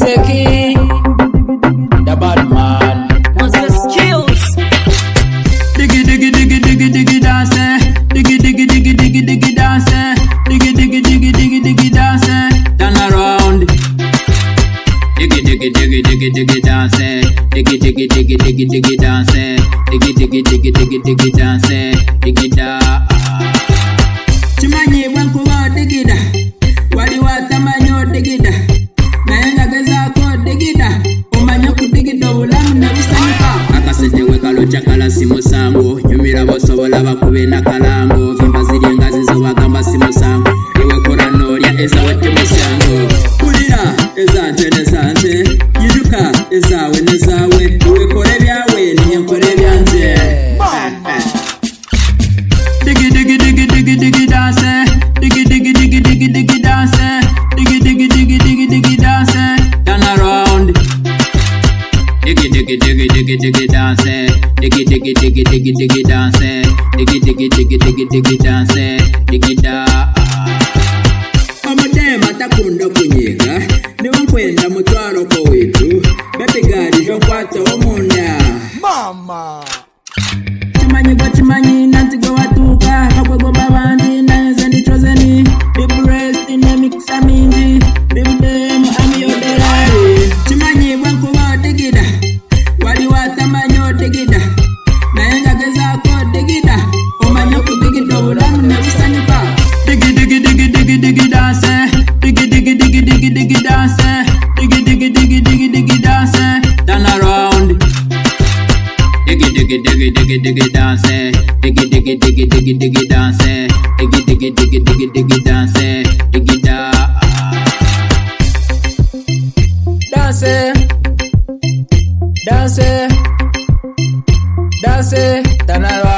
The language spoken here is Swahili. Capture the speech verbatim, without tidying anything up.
Zeki, the bad man. What's the skills? Diggy diggy diggy diggy diggy dance, diggy diggy diggy diggy diggy dance, diggy diggy diggy diggy diggy dance, turn around. Diggy diggy diggy diggy diggy dance, diggy diggy diggy diggy diggy dance, diggy diggy diggy diggy diggy dance, diggy da. Chimanyi wankuwa diggy da, wali watamanyo diggy da, nayenga geza ko diggy da, umanyo kudiggy da ulamu ne usanyika. Akasente wekalo chakala simusango, nyumira bosobola bakube na kalango, vimba ziri ngazi zo bagamba simusango, iwe kora noria eza wete musango. Kulira eza ntene sante, yiruka eza we nezawe, iwe kore byawe niye kore byanze. Diggy diggy diggy diggy diggy dance, diggy diggy diggy diggy diggy dance, diggy diggy diggy diggy diggy dance, turn around. Diggy diggy diggy diggy diggy dance, diggy diggy diggy diggy diggy dance, diggy diggy diggy diggy diggy dance, diggy da. Amadema takunda kunyega, niwankwenda mutwaro ko witu, betegari jokwata omunda. Mama. Chimanyi go chimanyi nanti go watuka, kakwe go babandi na zendi trozeni, bibu rest in the mix amingi, bibu demu ami yodelari. Chimanyi wanko wa digida, wali watamanyo digida, nayenga geza ko digida, omanyo kudigida ulamu ne usanyika. Diggy diggy diggy diggy diggy dance, diggy diggy diggy diggy diggy dance, diggy diggy diggy diggy diggy dance, turn around. Diggy diggy diggy diggy diggy dance, diggy diggy diggy diggy diggy dance, diggy diggy diggy diggy diggy dance, diggy da. Dance, dance, dance, turn around.